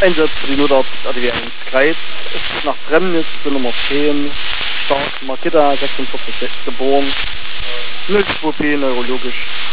Einsatz für die Notarzt ADW 1 Greiz. Es geht nach Bremnitz für Nummer 10. Stark Markita, 46 geboren. 02P neurologisch.